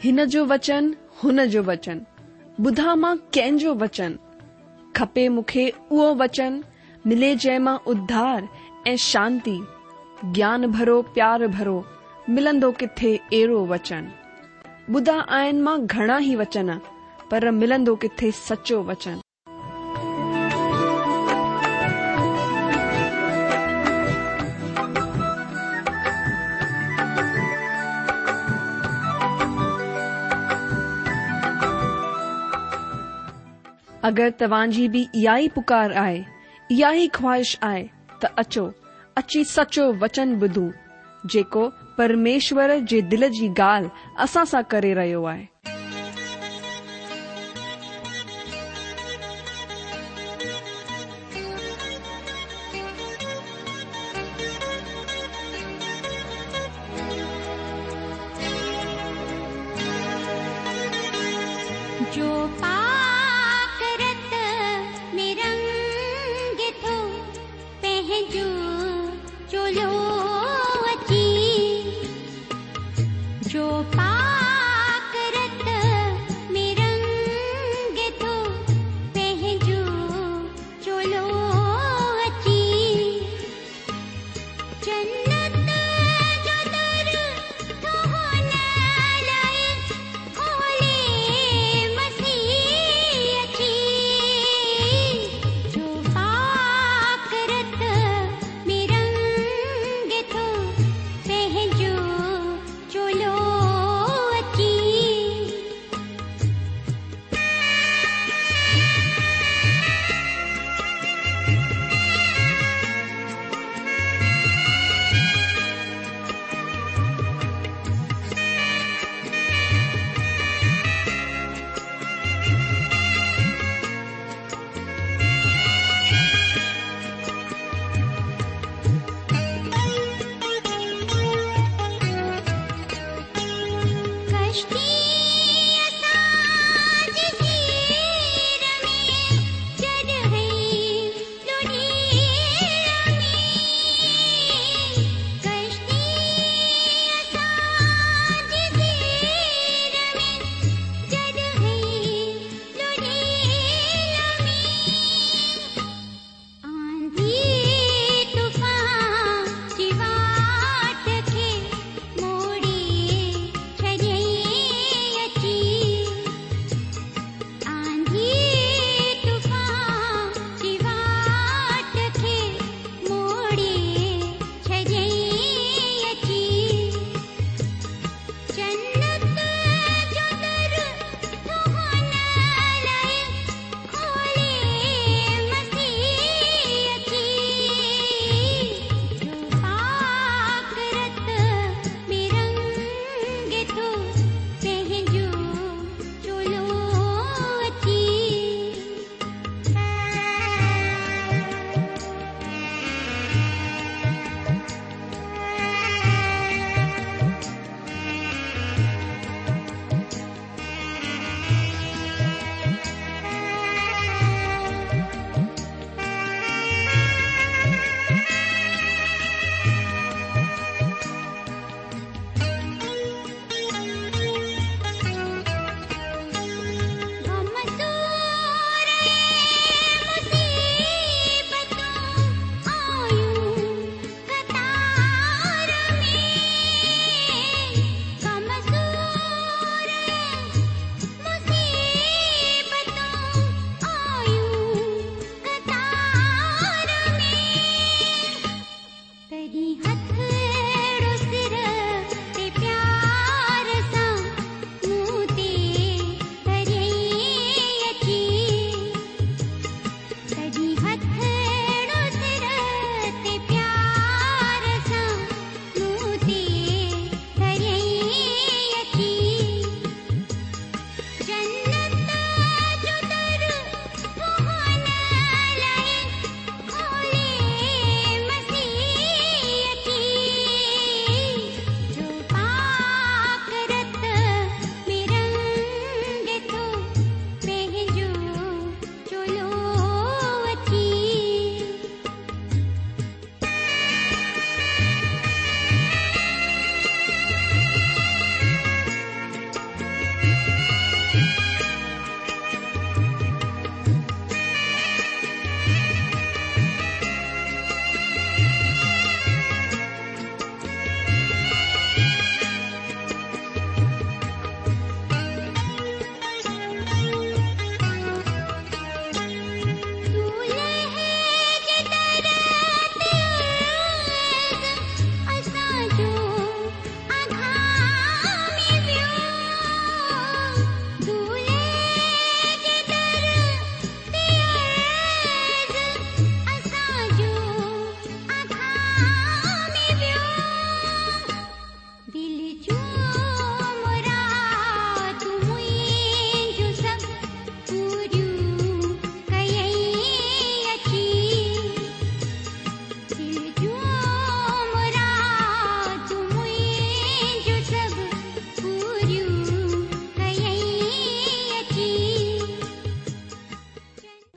हिन जो वचन हुन जो वचन, ॿुधा मां कंहिंजो वचन, खपे मूंखे उहो वचन, मिले जंहिंमां उद्धार ऐं शांती, ज्ञान भरो प्यार भरो, मिलंदो किथे अहिड़ो वचन। ॿुधा आहिनि मां घणा ई वचन, पर मिलंदो किथे सचो वचन। अगरि तव्हांजी बि इहा ई पुकार आहे, इहा ई ख्वाहिश आहे, त अचो, अची सचो वचन ॿुधूं, जेको परमेश्वर जे दिल जी ॻाल्हि असां सां करे रहियो आहे। जो पाक रत में रंग थो पंहिंजो चोलो अची, जो पाक रत में रंग थो पंहिंजो चोलो अची, जन्नत जो दर थो हुन लाइ खोले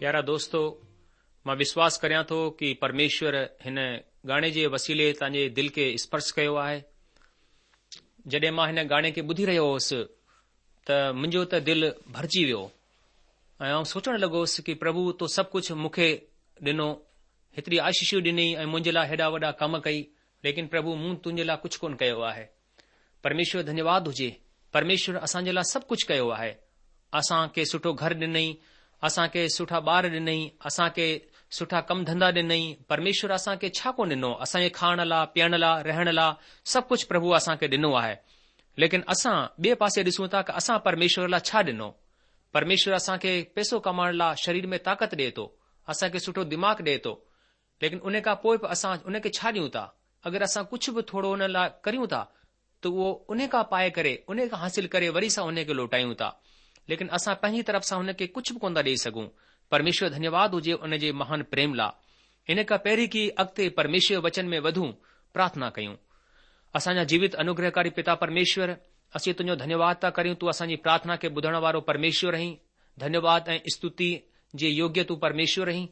प्यारा दोस्तो, मां विश्वास करियां थो कि परमेश्वर हिन गाने जे वसीले तव्हांजे दिल खे स्पर्श कयो आहे। जॾहिं मां हिन गाने खे ॿुधी रहियो हुउसि त मुंहिंजो त दिल भरिजी वियो ऐं आउं सोचणु लॻोसि कि प्रभु तो सभु कुझु मूंखे ॾिनो, हेतिरी आशीषूं ॾिनी ऐं मुंहिंजे लाइ हेॾा वॾा कम कई, लेकिन प्रभु मूं तुंहिंजे लाइ कुझु कोन कयो आहे। परमेश्वर धन्यवाद हुजे, परमेश्वर असांजे लाइ सभु कुझु कयो आहे। असांखे सुठो घर ॾिनई, असांखे सुठा ॿार ॾिनई, असांखे सुठा कम धंधा ॾिनई। परमेश्वर असांखे छा कोन ॾिनो? असांजे खाइण लाइ, पीअण लाइ, रहण लाइ सभु कुझु प्रभु असांखे ॾिनो आहे। लेकिन असां ॿिए पासे ॾिसूं था कि असां परमेश्वर लाइ छा ॾिनो। परमेश्वर असांखे पैसो कमाइण लाइ शरीर में ताक़त ॾिए थो, असांखे सुठो दिमाग़ ॾिए थो, लेकिन उन खां पोइ बि असां उनखे छा ॾियूं था? अगरि असां कुझु बि थोरो उन लाइ करियूं था त उहो उन खां पाए करे, उन खां हासिल करे वरी सां उन खे लोटायूं था, लेकिन असां पंहिंजी तरफ़ सां हुनखे कुझु बि कोन था ॾेई सघूं। परमेश्वर धन्यवाद हुजे उन जे महान प्रेम लाइ। इन खां पहिरीं की अॻिते परमेश्वर वचन में वधूं, प्रार्थना कयूं। असांजा जीवित अनुग्रहकारी पिता परमेश्वर, असीं तुंहिंजो धन्यवाद था करियूं, तूं असांजी प्रार्थना खे ॿुधण वारो परमेश्वर रहीं। धन्यवाद ऐं स्तुति जे योग्य तूं परमेश्वर रहीं।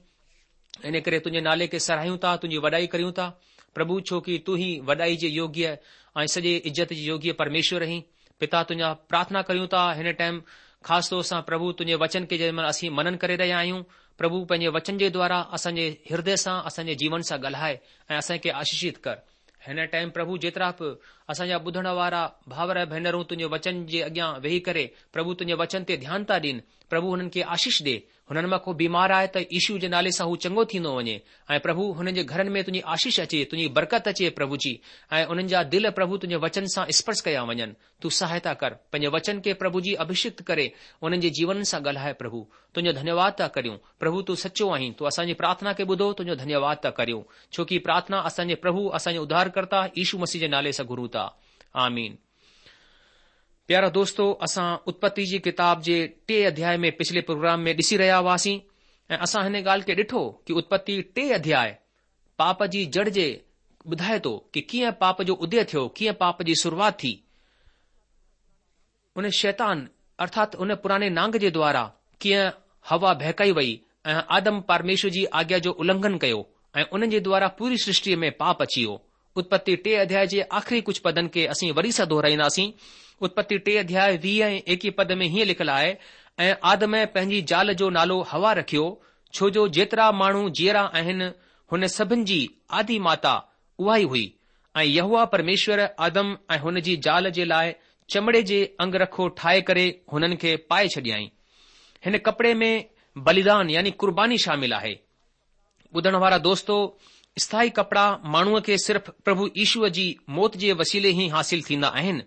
इन करे तुंहिंजे नाले खे सराहियूं था, तुंहिंजी वॾाई करियूं था प्रभु, छो कि तूं ई वॾाई जे योग्य ऐं सॼे इज़त जे योग्य परमेश्वर रहीं। पिता तुंहिंजा प्रार्थना करियूं था हिन टाइम ख़ासि तौर सां प्रभु तुंहिंजे वचन खे जंहिं महिल असीं मनन करे रहिया आहियूं, प्रभु पंहिंजे वचन जे द्वारा असांजे हृदय सां, असांजे जीवन सां ॻाल्हाए ऐं असांखे आशीषित कर। हिन टाइम प्रभु जेतिरा बि असांजा ॿुधण वारा भावर भेनरूं तुंहिंजे वचन जे अॻियां वेही करे प्रभु तुंहिंजे वचन ते ध्यानु था ॾियनि, प्रभु हुननि खे आशीष ॾे। हुननि मां को बीमार आहे त यीशू जे नाले सां हू चङो थींदो वञे ऐं प्रभु हुननि जे घरनि में तुंहिंजी आशीष अचे, तुंहिंजी बरकत अचे प्रभु जी, ऐं उन्हनि जा दिल प्रभु तुंहिंजे वचन सां स्पर्श कया वञनि। तूं सहायता कर, पंहिंजे वचन खे प्रभु जी अभिषिक्त करे उन्हनि जे जीवन सां ॻाल्हाए। प्रभु तुंहिंजो धन्यवाद था करियूं। प्रभु तूं सचो आहीं, तूं असांजी प्रार्थना खे ॿुधो, तुंहिंजो धन्यवाद था करियूं, छोकी प्रार्थना असांजे प्रभु, असांजे उद्धारकर्ता यीशू मसीह जे नाले सां घुरूं था। आमीन। प्यारा दोस्तो, असां उत्पत्ति जी किताब जे 3 अध्याय में पिछले प्रोग्राम में ॾिसी रहिया हुआसीं ऐं असां हिन ॻाल्हि खे ॾिठो कि उत्पत्ति 3 अध्याय पाप जी जड़ जे ॿुधाए थो कि कीअं पाप जो उदय थियो, कीअं पाप जी शुरूआत थी। उन शैतान अर्थात उन पुराने नांग जे द्वारा कीअं हवा बहकाई वई ऐं आदम परमेश्वर जी आज्ञा जो उल्लंघन कयो ऐं उन जे द्वारा पूरी सृष्टि में पाप अची वियो। उत्पत्ति 3 अध्याय जे आख़िरी कुझु पदनि खे असीं वरी सां दोहराईंदासीं। उत्पत्ति 3 अध्याय 20 ऐं 21 पद में हीअं लिखियलु आहे, ऐं आदम पंहिंजी ज़ाल जो नालो हवा रखियो, छो जो जेतिरा माण्हू जीअरा आहिनि हुन सभिनि जी आदि माता उहा ई हुई। ऐं यहोवा परमेश्वर आदम ऐं हुन जी ज़ाल जे लाइ चमड़े जे अंगरखो ठाहे करे हुननि खे पाए छॾियाई। हिन कपिड़े में बलिदान यानी कुर्बानी शामिल आहे। ॿुधण वारा दोस्तो, स्थाई कपड़ा माण्हूअ खे सिर्फ़ प्रभु ईशूअ जी मौत जे वसीले ई हासिल थींदा आहिनि।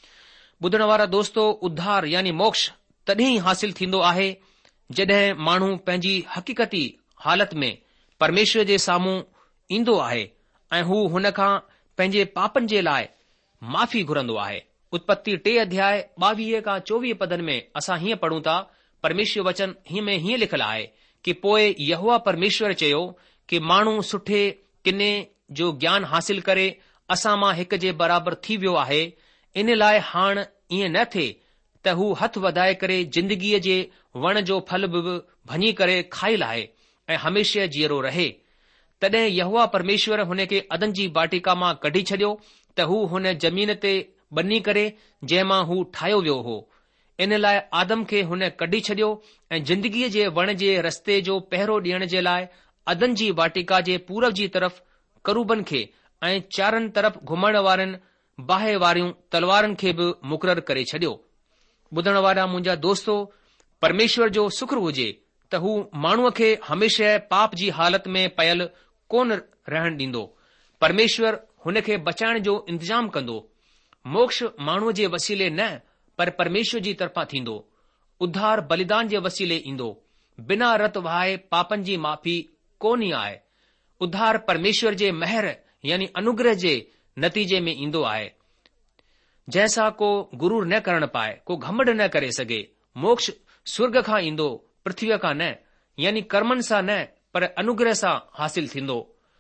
ॿुधण वारा दोस्तो, उद्धार यानी मोक्ष तॾहिं ई हासिल थींदो आहे जॾहिं माण्हू पंहिंजी हक़ीक़ती हालत में परमेश्वर जे साम्हूं ईंदो आहे ऐं हू हुन खां पंहिंजे पापनि जे लाइ माफ़ी घुरंदो आहे। उत्पत्ति 3 अध्याय 22 खां 24 पदनि में असां हीअं पढ़ूं था, परमेश्वर वचन में हीअं लिखियलु आहे कि पोइ यहोवा परमेश्वर चयो कि माण्हू सुठे किने जो ज्ञान हासिल करे असां मां हिक जे बराबरि थी वियो आहे, इन लाइ हाणे ईअं न थिए त हू हथ वधाए करे जिंदगीअ जे वण जो फल बि भञी करे खाई लाहे ऐं हमेशह जीअरो रहे। तॾहिं यहोवा परमेश्वर हुन खे अदन जी वाटिका मां कढी छॾियो त हू हुन ज़मीन ते बनी करे जंहिं मां हू ठाहियो वियो हो। इन लाइ आदम खे हुन कढी छॾियो ऐं जिंदगीअ जे वण जे रस्ते जो पहिरो ॾियण जे लाइ अदन जी वाटिका जे पूरब जी तरफ़ करूबन खे ऐं चारनि तरफ़ घुमण वारनि बाहि वारियूं तलवारनि खे बि मुक़ररु करे छॾियो। ॿुधण वारा मुंहिंजा दोस्तो, परमेश्वर जो शुक्र हुजे त हू माण्हूअ खे हमेशह पाप जी हालत में पयल कोन रहण ॾींदो। परमेश्वर हुन खे बचाइण जो इंतजाम कंदो। मोक्ष माण्हूअ जे वसीले न, पर परमेश्वर जी तरफ़ां थींदो। उद्धार बलिदान जे वसीले ईंदो। बिना रत वहाए पापनि जी माफ़ी कोन ई आहे। उद्धार परमेश्वर जे महर यानी अनुग्रह जे नतीजे में ईंदो आहे, जंहिंसां को गुरूर न करण पाए, को घमंड न करे सघे। मोक्ष स्वर्ग खां ईंदो, पृथ्वीअ खां न, यानी कर्मनि सां न, पर अनुग्रह सां हासिल थींदो।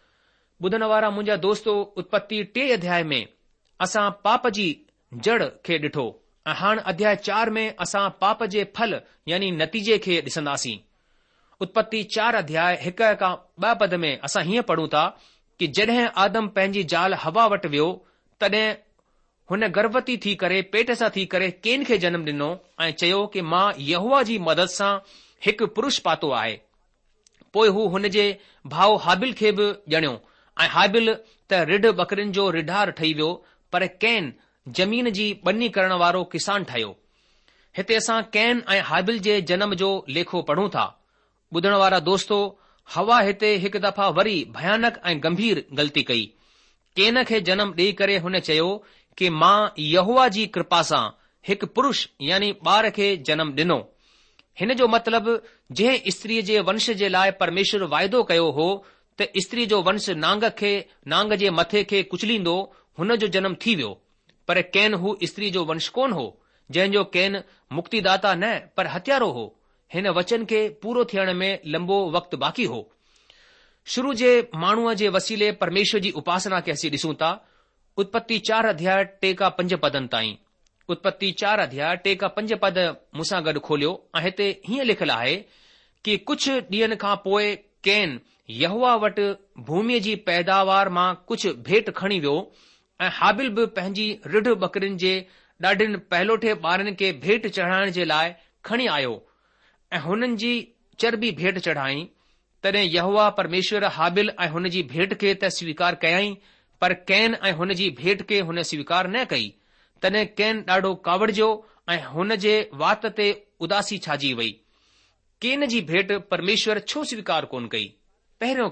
ॿुधण वारा मुंहिंजा दोस्तो, उत्पत्ति 3 अध्याय में असां पाप जी जड़ खे ॾिठो ऐं हाणे अध्याय 4 में असां पाप जे फल यानी नतीजे खे ॾिसंदासीं। उत्पत्ति 4 अध्याय 1 खां 2 पद में असां हीअं पढ़ूं था कि जॾहिं आदम पंहिंजी ज़ाल हवा वटि वियो तॾहिं हुन गर्भवती थी करे पेट सां थी करे केन खे जनम ॾिनो ऐं चयो कि मां यहोवा जी मदद सां हिकु पुरुष पातो आहे। पोइ हू हुन जे भाउ हाबिल खे बि ॼणियो ऐं हाबिल त रिढ बकरिन जो रिढार ठही वियो, पर कैन ज़मीन जी ॿनी करण वारो किसान ठहियो। हिते असां कैन ऐं हाबिल जे जनम जो लेखो पढ़ूं था। ॿुधण वारा दोस्तो, हवा हिते हिकु दफ़ा वरी भयानक ऐं गंभीर ग़लती कई। केन खे जनम ॾेई करे हुन चयो कि मां यहोवा जी कृपा सां हिकु पुरुष यानी ॿार खे जनम ॾिनो। हिन जो मतिलबु जंहिं स्त्रीअ जे वंश जे लाइ परमेश्वर वाइदो कयो हो त स्त्री जो वंश नांग जे मथे खे कुचलींदो, हुन जो जनम थी वियो। पर कैन हू स्त्री जो वंश कोन हो, जंहिंजो कैन मुक्तिदाता न पर हत्यारो हो। हिन वचन खे पूरो थियण में लंबो वक़्तु बाक़ी हो। शुरू जे माण्हूअ जे वसीले परमेश्वर जी उपासना खे असीं ॾिसूं था। उत्पत्ति 4 अध्याय 3 खां 5 पदनि ताईं। उत्पत्ति 4 अध्याय 3 खां 5 पद मूंसां गॾु खोलियो ऐं हिते हीअं लिखियलु आहे कि कुझु ॾींहनि खां पोइ कैन यहोवा वटि भूमीअ जी पैदावार मां कुझु भेट खणी वियो ऐं हाबिल बि पंहिंजी रिढ बकरिन जे ॾाढिन पहिलोठे ॿारनि खे भेट चढ़ाइण जे लाइ खणी आयो ऐं हुननि जी चर्बी भेट चढ़ाई। तॾहिं यहोवा परमेश्वर हाबिल ऐं हुन जी भेट खे त स्वीकार कयई, पर कैन ऐं हुन जी भेट खे हुन स्वीकार न कई। तॾहिं कैन ॾाढो कावड़जियो ऐं हुन जे वात ते उदासी छाजी वई। कैन जी भेट परमेश्वर छो स्वीकार कोन कई? पहिरियों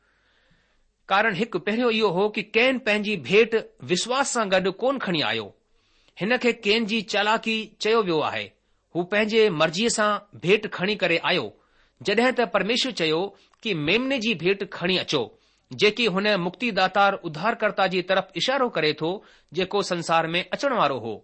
कारण हिकु पहिरियों इहो हो कि कैन पंहिंजी भेट विश्वास सां गॾु कोन खणी आयो। हिन खे कैन जी चालाकी चयो वियो आहे। हू पंहिंजे मर्ज़ीअ सां भेट खणी करे आयो, जॾहिं त परमेश्वर चयो कि मेमने जी भेट खणी अचो, जेकी हुन मुक्तिदातार उद्धारकर्ता जी तरफ़ इशारो करे थो, जेको संसार में अचण वारो हो।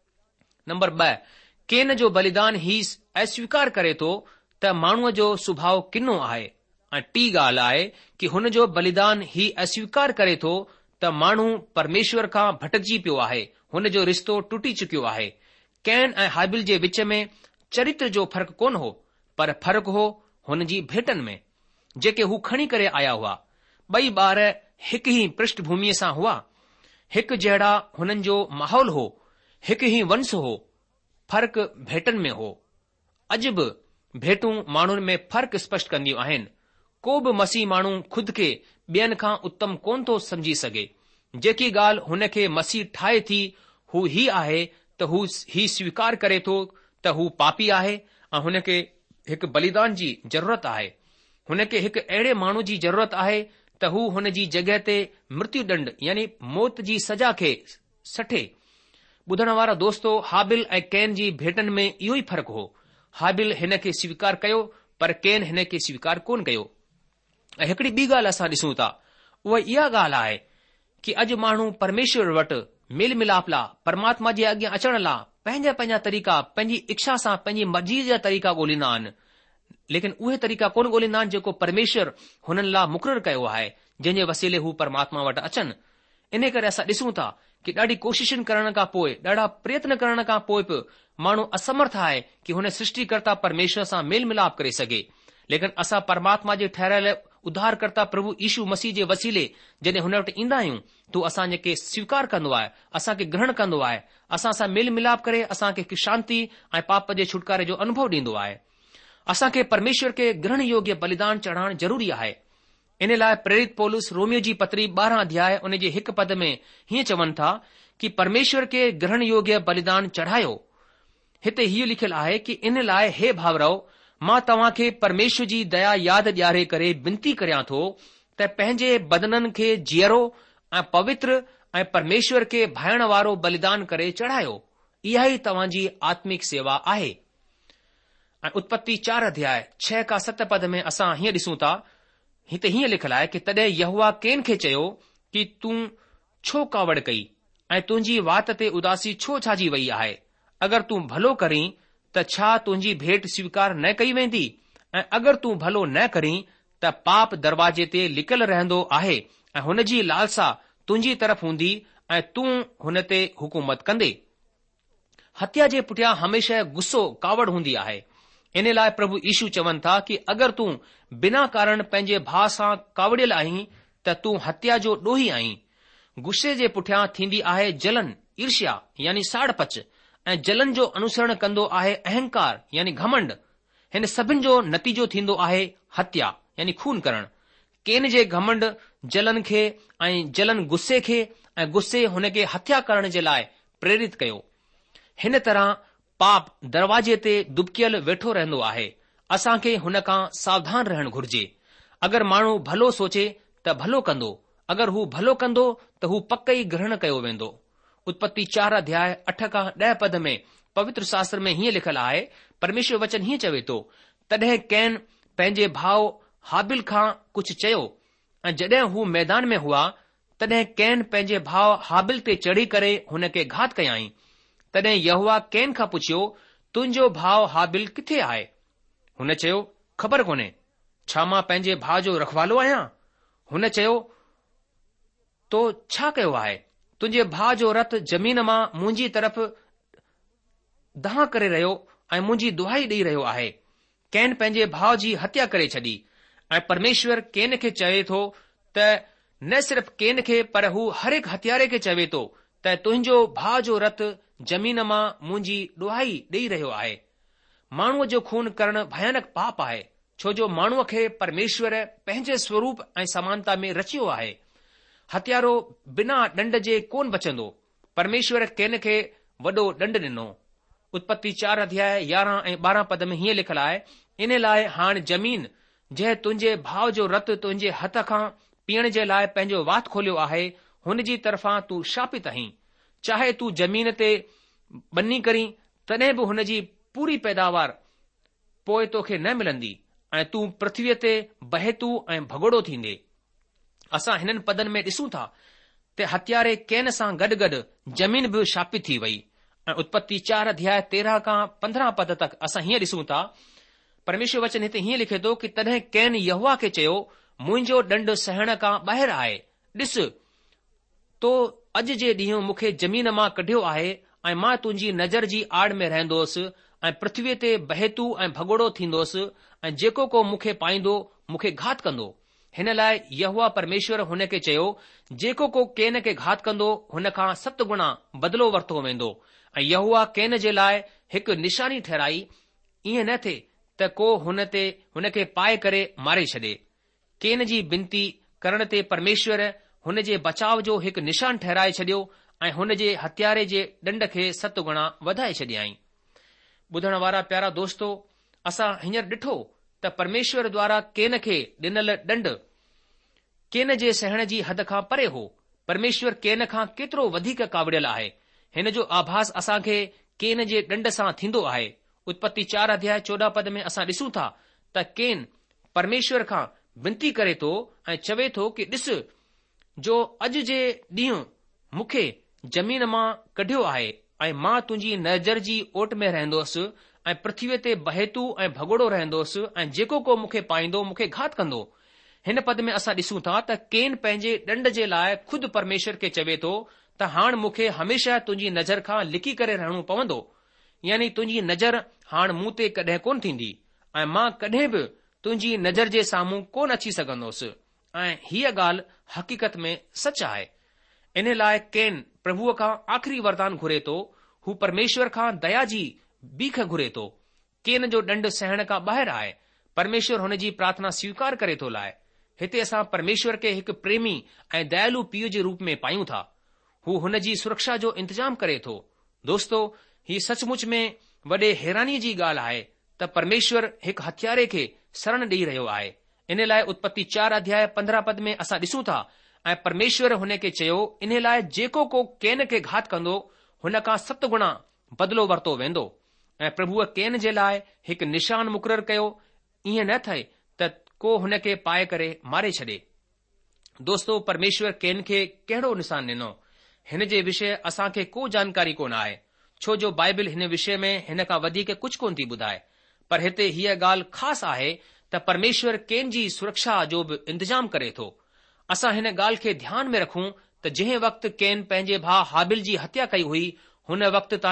नंबर 2, कैन जो बलिदान ही अस्वीकार करे थो त माण्हूअ जो सुभाउ किनो आहे। ऐं टी ॻाल्हि आहे कि हुन जो बलिदान ही अस्वीकार करे थो त माण्हू परमेश्वर खां भटकजी पियो आहे, हुन जो रिश्तो टुटी चुकियो आहे। कैन ऐं हाबिल जे विच में चरित्र जो फ़र्क़ु कोन हो, पर फ़र्क़ु हो हुन जी भेटनि में जेके हू खणी करे आया हुआ। ॿई ॿार हिकु ई पृष्ठभूमिअ सां हुआ, हिकु जहिड़ा हुननि जो माहौल हो, हिकु ई वंश हो, फ़र्क़ु भेटनि में हो। अॼु बि भेटूं माण्हुनि में फ़र्क़ु स्पष्ट कंदियूं आहिनि। को बि मसीह माण्हू खुद खे ॿियनि खां उत्तम कोन थो समझी सघे। जेकी ॻाल्हि हुन खे मसीह ठाहे थी हू ही आहे त हू ही स्वीकार करे थो त हू पापी आहे ऐं हुन खे हिकु बलिदान जी ज़रूरत आहे। हुन खे हिकु अहिड़े माण्हू जी ज़रूरत आहे त हू हुन जी जॻहि ते मृत्यु दंड यानी मौत जी सजा खे सठे। ॿुधण वारा दोस्तो, हाबिल ऐं कैन जी भेटनि में इहो ई फ़र्क़ु हो। हाबिल हिन खे स्वीकार कयो, पर कैन हिन खे स्वीकार कोन कयो। ऐं हिकिड़ी ॿी ॻाल्हि असां ॾिसूं था, उहा इहा ॻाल्हि आहे कि अॼु माण्हू परमेश्वर वटि मेल मिलाप लाइ, परमात्मा जे अॻियां अचण लाइ पंहिंजा पंहिंजा तरीक़ा, पंहिंजी इच्छा सां, पंहिंजी मर्ज़ी जा तरीक़ा ॻोल्हींदा आहिनि, लेकिन उहे तरीक़ा कोन ॻोल्हींदा आहिनि जेको परमेश्वर हुननि लाइ मुक़ररु कयो आहे, जंहिंजे वसीले हू परमात्मा वटि अचनि। इन करे असां ॾिसूं था कि ॾाढी कोशिशुनि करण खां पोइ, ॾाढा प्रयत्न करण खां पोइ बि माण्हू असमर्थ आहे कि हुन सृष्टिकर्ता परमेश्वर सां मेल मिलाप करे सघे। लेकिन असां परमात्मा जे ठहिरायल उद्धारकर्ता प्रभु यीशु मसीह जे वसीले जॾहिं हुन वटि ईंदा आहियूं, तो असांखे स्वीकार कंदो आहे, असांखे ग्रहण कंदो आहे, असां सां मेल मिलाप करे असांखे शांती ऐं पाप जे छुटकारे जो अनुभव ॾींदो आहे। असांखे परमेश्वर खे ग्रहण योग्य बलिदान चढ़ाइण ज़रूरी आहे। इन लाइ प्रेरित पौलुस रोमियो जी पत्री 12 अध्याय उन जे 1 पद में हीअं चवनि था कि परमेश्वर खे ग्रहण योग्य बलिदान चढ़ायो। हिते हीअ लिखियलु आहे कि इन लाइ हे भाउरो, मां तव्हां खे परमेश्वर जी दया यादि ॾियारे करे विनती करियां थो त पंहिंजे बदननि खे जीअरो ऐं पवित्र ऐं परमेश्वर खे भाइण वारो बलिदान करे चढ़ायो। इहा ई तव्हां जी आत्मिक सेवा आहे। ऐं उत्पत्ति 4 अध्याय 6 खां 7 पद में असां हीअं ॾिसूं था, हिते हीअं लिखियलु आहे कि तॾहिं यहोवा कैन खे चयो कि तूं छो कावड़ कई ऐं तुंहिंजी वात ते उदासी छो छाजी वई आहे? अगरि तूं भलो करीं त छा तुंहिंजी भेट स्वीकार न कई वेंदी? ऐं अगरि तूं भलो न करीं त पाप दरवाजे ते लिकल रहंदो आहे ऐं हुन जी लालसा तुंहिंजी तरफ़ हूंदी ऐं तूं हुन ते हुकूमत कंदे। हत्या जे पुठियां हमेशह गुस्सो, कावड़ हूंदी आहे। इन लाइ प्रभु यीशू चवनि था कि अगरि तूं बिना कारण पंहिंजे भाउ सां कावड़ियल आहीं त तूं हत्या जो ॾोही आहीं। गुस्से जे पुठियां थींदी आहे जलन, ईर्ष्या यानी साड़पच, ऐं जलन जो अनुसरण कंदो आहे अहंकार यानी घमंड। हिन सभिनि जो नतीजो थींदो आहे हत्या यानी खून करण। केन जे घमंड जलन खे ऐं जलन गुस्से खे ऐं गुस्से हुन खे हत्या करण जे लाइ प्रेरित कयो। हिन तरह पाप दरवाजे ते दुबकियल वेठो रहंदो आहे। असांखे हुन खां सावधान रहणु घुर्जे। अगरि माण्हू भलो सोचे त भलो कंदो, अगरि हू भलो कंदो त हू पक ई ग्रहण कयो वेंदो। उत्पत्ति 4 अध्याय 8 खां 10 पद में पवित्र शास्त्र में हीअं लिखियलु आहे, परमेश्वर वचन हीअं चवे थो, तॾहिं कैन पंहिंजे भाउ हाबिल खां कुझु चयो, ऐं जॾहिं हू मैदान में हुआ तॾहिं कैन पंहिंजे भाउ हाबिल ते चढ़ी करे हुन खे घात कयाई। तॾहिं यहोवा कैन खां पुछियो, तुंहिंजो भाउ हाबिल किथे आहे? हुन चयो, ख़बर कोन्हे, छा मां पंहिंजे भाउ जो रखवालो आहियां? हुन चयो, तो छा कयो आहे? तुंहिंजे भाउ जो रथ ज़मीन मां मुंहिंजी तरफ़ दहा करे रहियो ऐं मुंहिंजी दुहाई ॾेई रहियो आहे। कैन पंहिंजे भाउ जी हत्या करे छॾी। ऐं परमेश्वर कैन खे चवे थो त न सिर्फ़ कैन खे पर हू हर हिकु हत्यारे खे चवे थो त तुंहिंजो भाउ जो रथ ज़मीन मां मुंहिंजी दुहाई ॾेई रहियो आहे। माण्हूअ जो खून करणु भयानक पाप आहे, छो जो माण्हूअ खे परमेश्वर पंहिंजे स्वरूप ऐं समानता में रचियो आहे। हत्यारो बिना दंड जे कोन बचंदो। परमेश्वर कैन खे वॾो दंड ॾिनो। उत्पत्ति 4 अध्याय 11 ऐं 12 पद में हीअं लिखियलु आहे, इन लाइ हाणे ज़मीन जंहिं तुंहिंजे भाउ जो रत तुंहिंजे हथ खां पीअण जे लाइ पंहिंजो वात खोलियो आहे, हुन जी तरफ़ां तूं शापित आहीं। चाहे तूं ज़मीन ते बनी करी तॾहिं बि हुन जी पूरी पैदावार पोइ तोखे न मिलंदी, ऐं तूं पृथ्वीअ ते बहेतू ऐं भगोड़ो थींदे। असां हिननि पदनि में ॾिसूं था त हत्यारे कैन सां गॾु गॾु ज़मीन बि शापित थी वई। ऐं उत्पत्ति 4 अध्याय 13 खां 15 पद तक असां हीअं ॾिसूं था, परमेश्वर वचन हिते हीअं लिखे थो कि तॾहिं कैन यहोवा खे चयो, मुंहिंजो दंड सहण खां ॿाहिरि आहे। ॾिस, तो अॼु जे ॾींहुं मूंखे ज़मीन मां कढियो आहे ऐं मां तुंहिंजी नज़र जी आड़ में रहंदोसि ऐं पृथ्वीअ ते बहेतू ऐं भगोड़ो थींदोसि, ऐं जेको को मूंखे पाईंदो मूंखे घात कंदो। हिन लाइ यहोवा परमेश्वर हुन खे चयो, जेको को कैन खे घात कंदो हुन खां 7 गुणा बदिलो वरितो वेंदो। ऐं यहोवा कैन जे लाइ हिकु निशानी ठहिराई, ईअं न थिए त को हुन खे पाए करे मारे छॾे। कैन जी बिनती करण ते परमेश्वर हुन जे बचाव जो हिकु निशान ठहिराए छॾियो ऐं हुन जे हत्यारे जे दंड खे 7 गुणा वधाए छॾियाई। ॿुधण वारा प्यारा दोस्तो, असां हींअर ॾिठो त परमेश्वर द्वारा कैन खे ॾिनल दंड कैन जे सहण जी हद खां परे हो। परमेश्वर कैन खां केतिरो वधीक कावड़ियल आहे, हिन जो आभास असांखे कैन जे दंड सां थींदो आहे। उत्पत्ति 4 अध्याय 14 पद में असां ॾिसूं था त कैन परमेश्वर खां विनती करे थो ऐं चवे थो कि ॾिस, जो अॼु जे ॾींहुं मूंखे ज़मीन मां कढियो आहे ऐं मां तुंहिंजी नज़र जी ओट में रहंदोसि ऐं पृथ्वीअ ते बहेतू ऐं भगोड़ो रहंदोसि, ऐं जेको को मूंखे पाईंदो मूंखे घात कंदो। हिन पद में असां ॾिसूं था त कैन पंहिंजे दंड जे लाइ खुद परमेश्वर खे चवे थो त हाणे मूंखे हमेशह तुंहिंजी नज़र खां लिकी करे रहणो पवंदो, यानी तुंहिंजी नज़र हाणे मूं ते कॾहिं कोन थींदी ऐं मां कॾहिं बि तुंहिंजी नज़र जे साम्हूं कोन अची सघंदुसि। ऐं हीअ ॻाल्हि हक़ीक़त में सच आहे। इन लाइ कैन प्रभुअ खां आख़िरी वरदान घुरे थो। हू परमेश्वर खां दया जी बीख घुरे थो। कैन जो दंड सहण खां ॿाहिरि आहे। परमेश्वर हुन जी प्रार्थना स्वीकार करे थो लाए। हिते असां परमेश्वर खे हिकु प्रेमी ऐं दयालु पीउ जे रूप में पायूं था। हू हुन जी सुरक्षा जो इंतजाम करे थो। दोस्तो, ही सचमुच में वॾे हैरानीअ जी ॻाल्हि आहे त परमेश्वर हिकु हत्यारे खे शरण ॾेई रहियो आहे। इन लाइ उत्पत्ति 4 अध्याय 15 पद में असां ॾिसूं था, ऐं परमेश्वर हुन खे चयो, इन लाइ जेको को कैन खे घात कंदो हुन खां 7 गुणा बदिलो वरितो वेंदो। ऐं प्रभुअ कैन जे लाइ हिकु निशान मुक़ररु कयो, ईअं न थिए त को हुन खे पाए करे मारे छॾे। दोस्तो, परमेश्वर कैन खे कहिड़ो निशान ॾिनो, हिन जे विषय असांखे को जानकारी कोन आहे, छो जो बाइबिल हिन विषय में हिन खां वधीक कुझु कोन थी ॿुधाए। पर हिते हीअ ॻाल्हि ख़ासि आहे त परमेश्वर कैन जी सुरक्षा जो बि इंतजाम करे थो। असां हिन ॻाल्हि खे ध्यान में रखूं त जंहिं वक़्तु कैन पंहिंजे भाउ हाबिल जी हत्या कई हुई, हुन वक़्त ताईं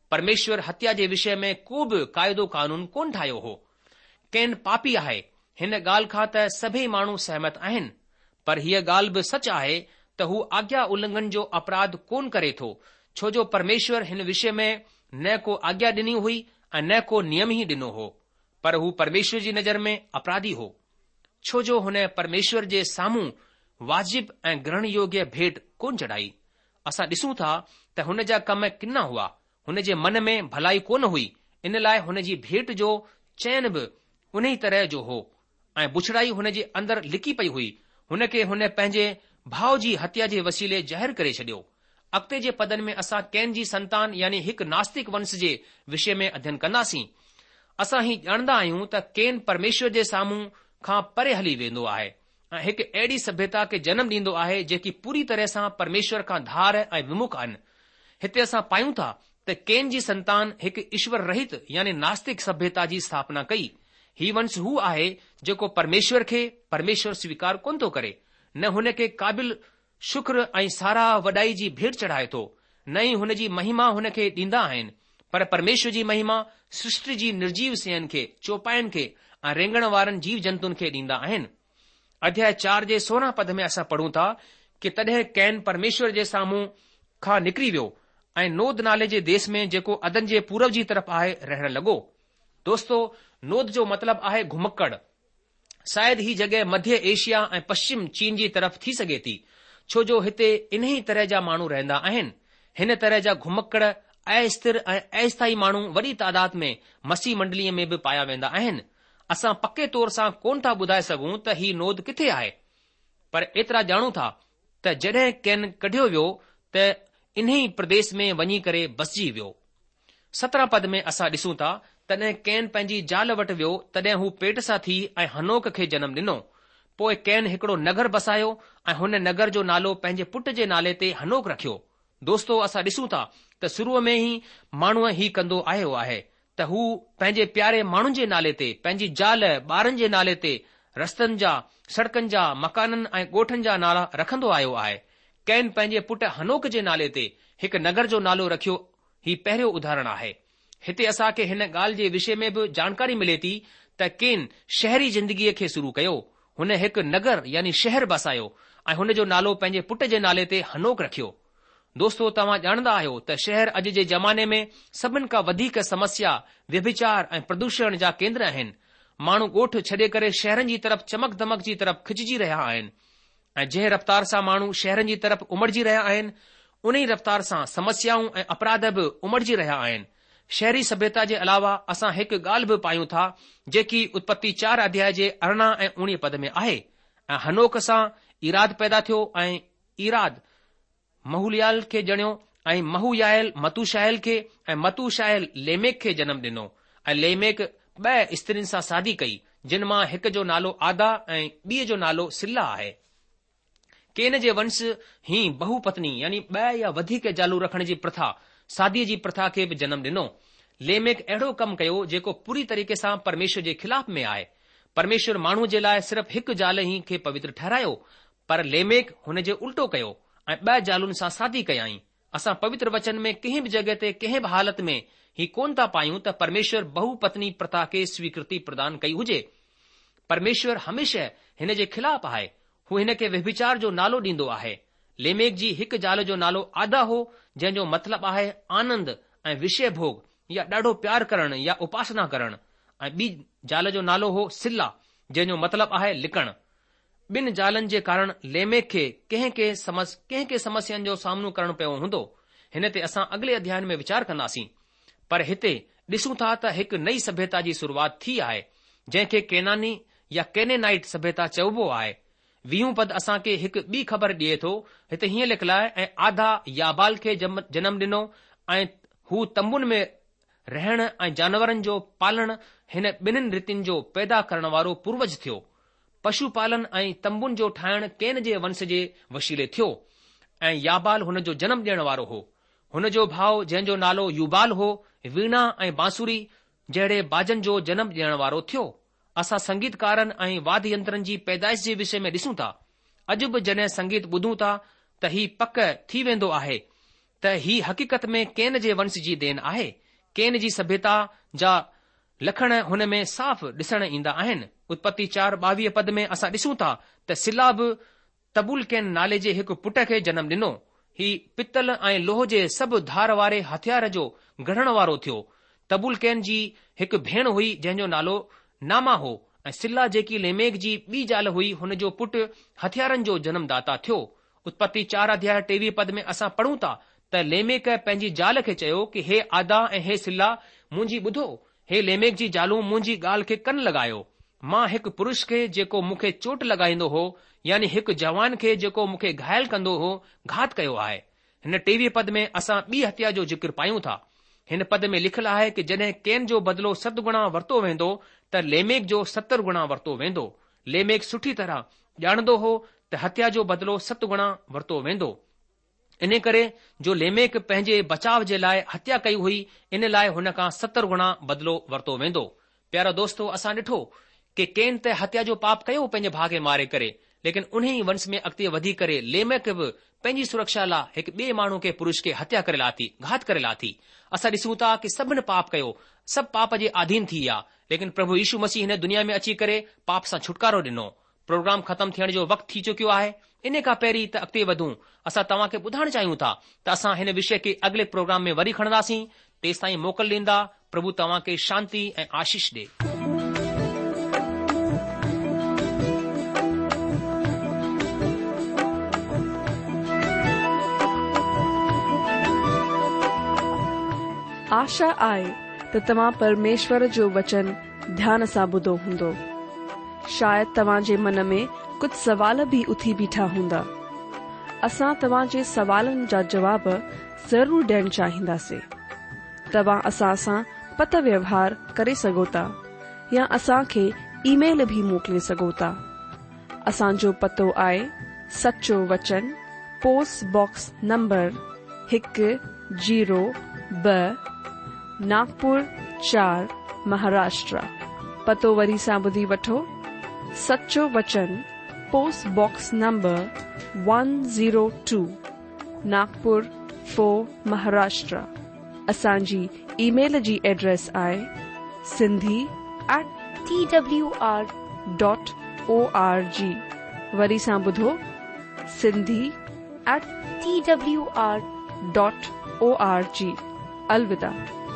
परमेश्वर हत्या जे विषय में को बि क़ाइदो कानून कोन ठाहियो हो। कैन पापी आहे, हिन ॻाल्हि खां त सभई माण्हू सहमत आहिनि। पर हीअ ॻाल्हि बि सच आहे त हू आज्ञा उल्लंघन जो अपराध कोन करे थो, छो जो परमेश्वर हिन विषय में न को आज्ञा ॾिनी हुई ऐं न को नियम ई ॾिनो हो, पर हू परमेश्वर जी नज़र में अपराधी हो, छो जो हुन परमेश्वर जे साम्हूं वाजिब ऐं ग्रहण योग्य भेंट कोन चढ़ाई। असां ॾिसूं था त हुन जा कम किना हुआ। हुन जे मन में भलाई कोन हुई, इन लाइ हुन जी भेंट जो चयन बि उन ई तरह जो हो ऐं बुछड़ाई हुन जे अंदरि लिकी पई हुई। हुन खे हुन पंहिंजे भाउ जी हत्या जे वसीले ज़ाहिर करे छडि॒यो। अॻिते जे पदनि में असां कैन जी संतान यानी हिकु नास्तिक वंश जे विषय में अध्ययन कंदासीं। असां ही ॼाणंदा आहियूं त कैन परमेश्वर जे साम्हूं खां परे हली वेंदो आहे ऐं हिकु अहिड़ी सभ्यता खे जनम ॾींदो आहे जेकी पूरी तरह सां परमेश्वर खां धार ऐं विमुख आहिनि। हिते असां पायूं था त कैन जी संतान हिकु ईश्वर रहित यानी नास्तिक सभ्यता जी स्थापना कई। ही वंश हू आहे जेको परमेश्वर खे परमेश्वर स्वीकार कोन थो करे, न हुन खे क़ाबिल शुक्र ऐं साराह वॾाई जी भेंट चढ़ाए थो, न ई हुन जी महिमा हुन खे ॾींदा आहिनि। पर परमेश्वर जी महिमा सृष्टि जी निर्जीव शयुनि खे, चौपाइनि खे ऐं रेंगण वारनि जीव जंतुनि खे ॾींदा आहिनि। अध्याय 4 जे 16 पद में असां पढ़ूं था कि तॾहिं कैन परमेश्वर जे साम्हूं खां निकिरी वियो ऐं नोद नाले जे देश में जेको अदन जे पूरब जी तरफ़ आहे रहण लॻो। दोस्तो, नोद जो मतिलब आहे घुमक्कड़। शायदि ही जॻहि मध्य एशिया ऐं पश्चिम चीन जी तरफ़ थी सघे थी, छो जो हिते इन्ही तरह जा माण्हू रहंदा आहिनि। हिन तरह जा घुमक्कड़ अस्थिर ऐं अस्थायी माण्हू वॾी तादाद में मसीह मंडलीअ में बि पाया वेंदा आहिनि। असां पके तौर सां कोन था ॿुधाए सघूं त ही नोद किथे आहे, पर एतिरा ॼाणूं था त जॾहिं कैन कढियो वियो त इन्ही प्रदेश में वञी करे बसिजी वियो। 17 पद में असां ॾिसूं था, तॾहिं कैन पंहिंजी ज़ाल वटि वियो, तॾहिं हू पेट सां थी ऐं हनोक खे जनम ॾिनो। पोइ कैन हिकिड़ो नगर बसायो ऐं हुन नगर जो नालो पंहिंजे पुट जे नाले ते हनोक रखियो। दोस्तो, असां ॾिसूं था त शुरूअ में ई माण्हूअ ही कंदो आयो आहे त हू पंहिंजे प्यारे माण्हुनि जे नाले ते, पंहिंजी ज़ाल ॿारनि जे नाले ते रस्तनि जा, सड़कनि जा, मकाननि ऐं ॻोठनि जा नाला रखंदो आयो आहे। कैन पंहिंजे पुट हनोक जे नाले ते हिकु नगर जो नालो रखियो। ही पहिरियों उदाहरण आहे। हिते असां खे हिन ॻाल्हि जे विषय में बि जानकारी मिले थी त कैन शहरी ज़िंदगीअ खे शुरू कयो। हुन हिकु नगर यानी शहर बसायो ऐं हुन जो नालो पंहिंजे पुट जे नाले ते हनोक रखियो। दोस्तो, तव्हां ॼाणंदा आहियो त शहर अॼु जे ज़माने में सभिनि खां वधीक समस्या, व्यभिचार ऐं प्रदूषण जा केंद्र आहिनि। माण्हू ॻोठ छॾे करे शहरनि जी तरफ़, चमक दमक जी तरफ़ खिचिजी रहिया आहिनि ऐं जंहिं रफ़्तार सां माण्हू शहरनि जी तरफ़ उमड़जी रहिया आहिनि, उन ई रफ़्तार सां समस्याऊं ऐं अपराध बि उमड़जी रहिया आहिनि। शहरी सभ्यता जे अलावा असां हिकु ॻाल्हि बि पायूं था जेकी उत्पत्ति 4 अध्याय जे 18 ऐं 19 पद में आहे। ऐं हनोक सां ईराद पैदा थियो ऐं ईराद महूयाल खे ॼणियो ऐं महूयाल मतूशायल खे ऐं मतूशायल लेमेक खे जनम ॾिनो ऐं लेमेक 2 स्त्रियुनि सां शादी कई, जिन मां हिक जो नालो आदा ऐं ॿीअ जो नालो सिल्ला आहे। कैन जे वंश ही बहुपत्नी यानी 2 या वधीक जालू रखण जी प्रथा, शादीअ जी प्रथा खे बि जनम ॾिनो। लेमेक अहिड़ो कमु कयो जेको पूरी तरीक़े सां परमेश्वर जे खिलाफ़ में आहे। परमेश्वर माण्हू जे लाइ सिर्फ़ हिकु ज़ाल ई खे पवित्र ठहरायो, पर लेमेक हुन जे उल्टो कयो ऐं 2 जालुनि सां शादी कयाई। असां पवित्र वचन में कंहिं बि जॻहि ते, कंहिं बि हालत में ही कोन था पायूं त परमेश्वर बहुपत्नी प्रथा खे स्वीकृति प्रदान कई हुजे। परमेश्वर हमेशह हिन जे खिलाफ़ आहे। हू हिन खे व्यभिचार जो नालो ॾींदो आहे। लेमेक जी हिकु ज़ाल जो नालो आदा हो, जंहिंजो मतिलब आहे आनंद ऐं विषय भोग या ॾाढो प्यार करण या उपासना करण, ऐं ॿी ज़ाल जो नालो हो सिल्ला, जंहिंजो मतिलब आहे लिकण। 2 ज़ालनि जे कारण लेमेक खे कंहिं समस्याउनि जो सामनो करणो पियो हूंदो। हिन ते असां अॻिले अध्याय में वीचार कंदासीं। पर हिते ॾिसूं था त हिकु नई सभ्यता जी शुरूआत थी आहे, जंहिंखे केनानी या केनेनाइट सभ्यता चइबो आहे। 20 पद असां खे हिकु ॿी ख़बर ॾिए थो। हिते हीअं लिखियलु आहे, ऐं आधा याबाल खे जनम ॾिनो ऐं हू तंबुनि में रहण ऐं जानवरनि जो पालण, हिन 2 रीतियुनि जो पैदा करण वारो पूर्वज थियो। पशु पालन ऐं तंबुनि जो ठाहिण कैन जे वंश जे वसीले थियो ऐं याबाल हुन जो जनम ॾियण वारो हो। हुन जो भाउ जंहिंजो नालो यूबाल हो, वीणा ऐं बांसुरी जहिड़े बाजनि जो जनम ॾियण वारो थियो। असां संगीतकारनि ऐं वाद्य यंत्रनि जी पैदाइश जे विषय में ॾिसूं था। अॼु बि जॾहिं संगीत ॿुधूं था त ही पक थी वेंदो आहे त ही हक़ीक़त में केन जे वंश जी देन आहे। केन जी सभ्यता जा लखण हुन में साफ़ ॾिसण ईंदा आहिनि। उत्पत्ति 4:22 पद में असां ॾिसूं था त सिला बि तबूल कैन नाले जे हिकु पुट खे जनम ॾिनो। ही पितल ऐं लोह जे सभु धार वारे हथियार जो गढ़ण वारो थियो। तबूल कैन जी हिकु भेण हुई जंहिंजो नालो नामा हो, ऐं सिला जेकी लेमेक जी ॿी ज़ाल हुई, हुन जो पुटु हथियारनि जो जनमदाता थियो। उत्पत्ति 4:23 पद में असां पढ़ूं था त लेमेक पंहिंजी ज़ाल खे चयो कि हे आदा ऐं हे सिला, मुंहिंजी ॿुधो। हे लेमेक जी ज़ालूं, मुंहिंजी ॻाल्हि खे कन लॻायो। मां हिकु पुरुष खे जेको मूंखे चोट लॻाईंदो हो, यानी हिकु जवान खे जेको मूंखे घायल कंदो हो, घात कयो आहे। हिन 23 पद में असां ॿी हत्या जो जिक्र पायूं था। हिन पद में लिखियलु आहे कि जॾहिं कैन जो बदिलो 7 गुणा वरितो वेंदो त लेमेक जो 70 गुणा वरितो वेंदो। लेमेक सुठी तरह ॼाणंदो हो त हत्या जो बदिलो 7 गुणा वरितो वेंदो। इन करे जो लेमेक पंहिंजे बचाव जे लाइ हत्या कई हुई, इन लाइ हुन खां 70 गुणा बदिलो वरितो वेंदो। प्यारा दोस्तो, असां ॾिठो कि कैन त हत्या जो पाप कयो पंहिंजे भाउ खे मारे करे, लेकिन उन ई वंश में अॻिते वधी करे लेमेक बि पंहिंजी सुरक्षा लाइ हिकु ॿिए माण्हू खे पुरुष खे हत्या करे लाथी, घात करे लाथी। असां ॾिसूं था कि सभिनि पाप कयो, सभु पाप जे अधीन थी विया, लेकिन प्रभु यीशु मसीह हिन दुनिया में अची करे पाप सां छुटकारो ॾिनो। प्रोग्राम ख़तम थियण जो वक़्तु थी चुकियो आहे। इन खां पहिरीं त अॻिते वधूं, असां तव्हां खे ॿुधाइण चाहियूं था त असां हिन विषय खे अॻिले प्रोग्राम में वरी खणंदासीं। तेसि ताईं मोकल ॾींदा। प्रभु तव्हां खे शांती ऐं आशीष ॾे। आशा आहे त तव्हां परमेश्वर जो वचन ध्यान सां ॿुधो हूंदो। शायदि तव्हां जे मन में कुझु सवाल बि उथी बीठा हूंदा। असां तव्हां जे सवालनि जा जवाब ज़रूर ॾियण चाहींदासीं। तव्हां असां सां पत व्यवहार करे सघो था या असां खे ईमेल भी मोकिले सघो था। असांजो पतो आहे Sacho Vachan, post box number 102, Nagpur 4, Maharashtra. पतो वरी सां ॿुधी वठो। Sacho Vachan, post box number 102, Nagpur 4, Maharashtra. असांजी ईमेल जी एड्रेस आहे sindhi@twr.org। वरी सां ॿुधो, sindhi@twr.org। अलविदा।